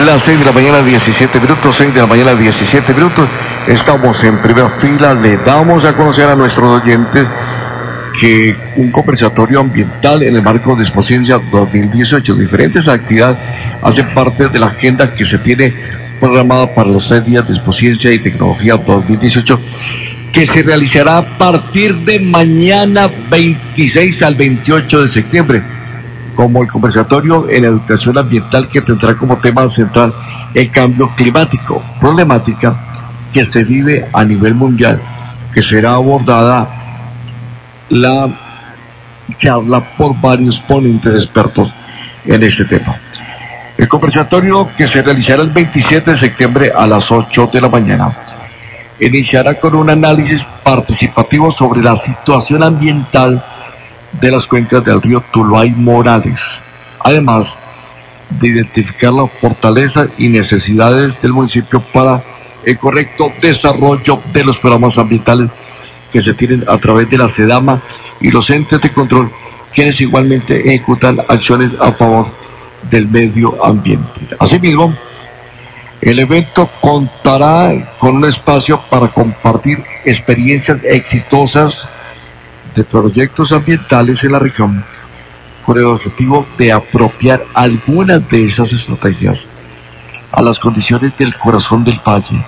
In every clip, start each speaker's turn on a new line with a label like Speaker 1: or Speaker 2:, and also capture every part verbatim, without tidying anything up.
Speaker 1: Las seis de la mañana, diecisiete minutos, seis de la mañana, diecisiete minutos. Estamos en primera fila. Le damos a conocer a nuestros oyentes que un conversatorio ambiental en el marco de Expociencia dos mil dieciocho, diferentes actividades hacen parte de la agenda que se tiene programada para los tres días de Expociencia y Tecnología dos mil dieciocho, que se realizará a partir de mañana veintiséis al veintiocho de septiembre, como el conversatorio en educación ambiental, que tendrá como tema central el cambio climático, problemática que se vive a nivel mundial, que será abordada la charla por varios ponentes expertos en este tema. El conversatorio, que se realizará el veintisiete de septiembre a las ocho de la mañana, iniciará con un análisis participativo sobre la situación ambiental de las cuencas del río Tuluá y Morales, además de identificar las fortalezas y necesidades del municipio para el correcto desarrollo de los programas ambientales que se tienen a través de la SEDAMA y los entes de control, quienes igualmente ejecutan acciones a favor del medio ambiente. Asimismo, el evento contará con un espacio para compartir experiencias exitosas de proyectos ambientales en la región, con el objetivo de apropiar algunas de esas estrategias a las condiciones del corazón del valle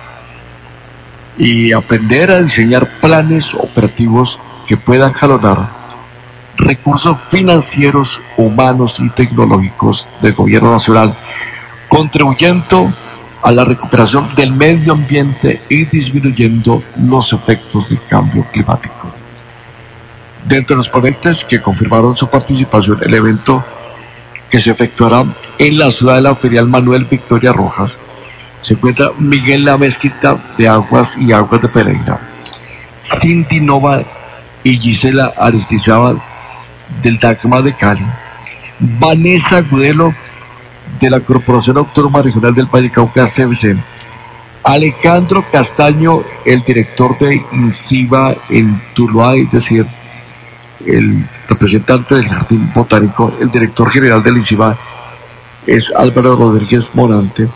Speaker 1: y aprender a diseñar planes operativos que puedan jalonar recursos financieros, humanos y tecnológicos del gobierno nacional, contribuyendo a la recuperación del medio ambiente y disminuyendo los efectos del cambio climático. Dentro de los ponentes que confirmaron su participación en el evento, que se efectuará en la ciudad de la Ferial Manuel Victoria Rojas, se encuentra Miguel La Mezquita de Aguas y Aguas de Pereira, Cindy Nova y Gisela Aristizábal del DACMA de Cali, Vanessa Gudelo de la Corporación Autónoma Regional del Valle Cauca, C V C, Alejandro Castaño, el director de INCIBA en Tuluá, es decir, el representante del Jardín Botánico. El director general del INCIBA es Álvaro Rodríguez Morante.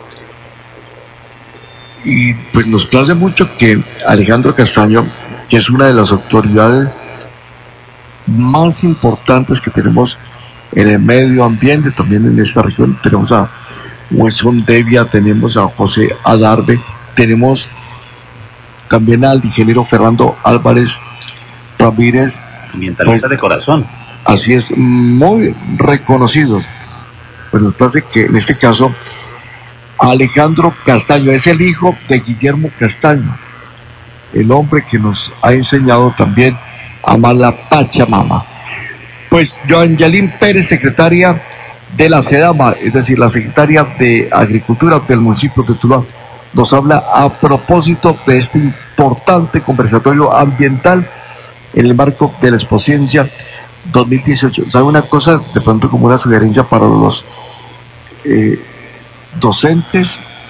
Speaker 1: Y pues nos place mucho que Alejandro Castaño, que es una de las autoridades más importantes que tenemos en el medio ambiente, también en esta región, tenemos a Wilson Devia, tenemos a José Adarve, tenemos también al ingeniero Fernando Álvarez Ramírez,
Speaker 2: ambientalista pues, de corazón.
Speaker 1: Así es, muy reconocidos. Pero nos parece que en este caso Alejandro Castaño es el hijo de Guillermo Castaño, el hombre que nos ha enseñado también a amar la Pachamama. Pues Joangelín Pérez, secretaria de la SEDAMA, es decir, la secretaria de Agricultura del municipio de Tuluá, nos habla a propósito de este importante conversatorio ambiental en el marco de la Expociencia dos mil dieciocho. ¿Sabe una cosa? De pronto, como una sugerencia para los eh, docentes,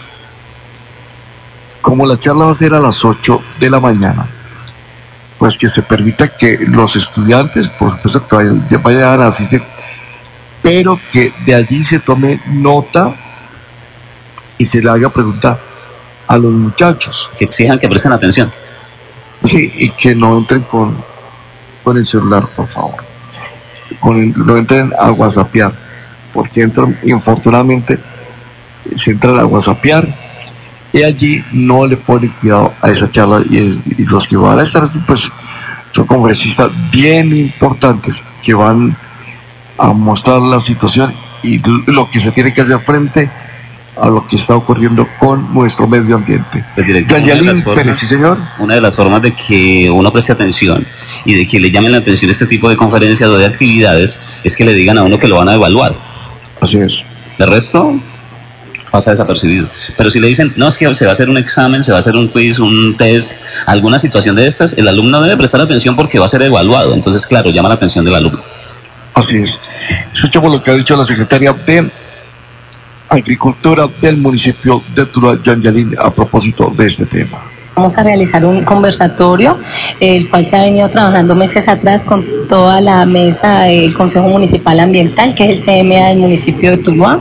Speaker 1: como la charla va a ser a las ocho de la mañana, pues que se permita que los estudiantes, por supuesto, que vayan, vayan a asistir, pero que de allí se tome nota y se le haga pregunta a los muchachos.
Speaker 2: Que exijan que presten atención.
Speaker 1: Sí, y que no entren con, con el celular, por favor. Con el, no entren a whatsappear, porque entran, infortunadamente, se entran a whatsappear y allí no le ponen cuidado a esa charla, y, y los que van a estar, pues, son conferencistas bien importantes que van a mostrar la situación y lo que se tiene que hacer frente a lo que está ocurriendo con nuestro medio ambiente.
Speaker 2: Gayalín Pérez, sí, señor. Una de las formas de que uno preste atención y de que le llamen la atención este tipo de conferencias o de actividades es que le digan a uno que lo van a evaluar.
Speaker 1: Así es.
Speaker 2: De resto, pasa desapercibido. Pero si le dicen, no, es que se va a hacer un examen, se va a hacer un quiz, un test, alguna situación de estas, el alumno debe prestar atención porque va a ser evaluado. Entonces, claro, llama la atención del alumno.
Speaker 1: Así es. Escuchamos lo que ha dicho la secretaria de Agricultura del municipio de Tuluá, Joangelín, a propósito de este tema.
Speaker 3: Vamos a realizar un conversatorio, el cual se ha venido trabajando meses atrás con toda la mesa del Consejo Municipal Ambiental, que es el C M A del municipio de Tuluá.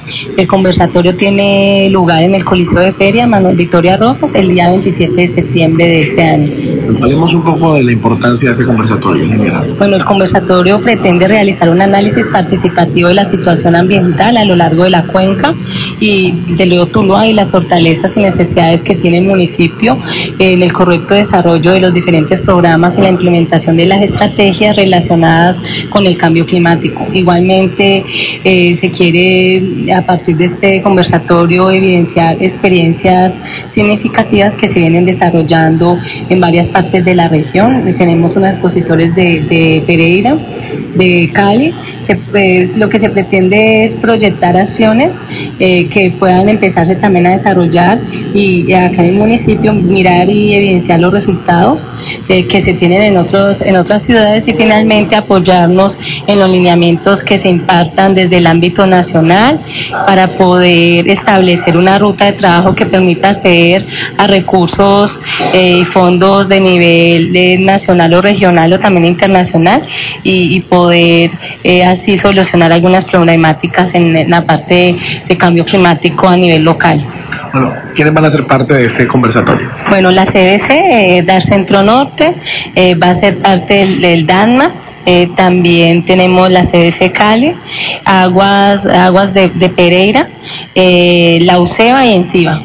Speaker 3: El conversatorio tiene lugar en el Coliseo de Feria Manuel Victoria Rojas el día veintisiete de septiembre de este año.
Speaker 1: Hablemos un poco de la importancia de este conversatorio en general.
Speaker 3: Bueno, el conversatorio pretende realizar un análisis participativo de la situación ambiental a lo largo de la cuenca y del río Tuluá y las fortalezas y necesidades que tiene el municipio en el correcto desarrollo de los diferentes programas y la implementación de las estrategias relacionadas con el cambio climático. Igualmente, eh, se quiere a partir de este conversatorio evidenciar experiencias significativas que se vienen desarrollando en varias partes de la región. Tenemos unos expositores de, de Pereira, de Cali, que pues, lo que se pretende es proyectar acciones eh, que puedan empezarse también a desarrollar y, y acá en el municipio mirar y evidenciar los resultados eh, que se tienen en otros en otras ciudades y finalmente apoyarnos en los lineamientos que se impartan desde el ámbito nacional para poder establecer una ruta de trabajo que permita acceder a recursos eh, y fondos de nivel de nacional o regional o también internacional y, y poder eh, así solucionar algunas problemáticas en, en la parte de, de cambio climático a nivel local.
Speaker 1: Bueno, ¿quiénes van a ser parte de este conversatorio?
Speaker 3: Bueno, la C B C, eh, Dar Centro Norte, eh, va a ser parte del, del DANMA. Eh, también tenemos la C B C Cali, Aguas, Aguas de, de Pereira, eh, la UCEBA y ENCIBA.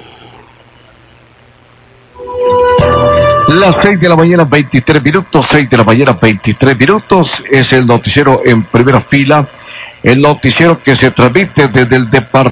Speaker 1: Las seis de la mañana, veintitrés minutos, seis de la mañana, veintitrés minutos, es el noticiero en primera fila, el noticiero que se transmite desde el departamento.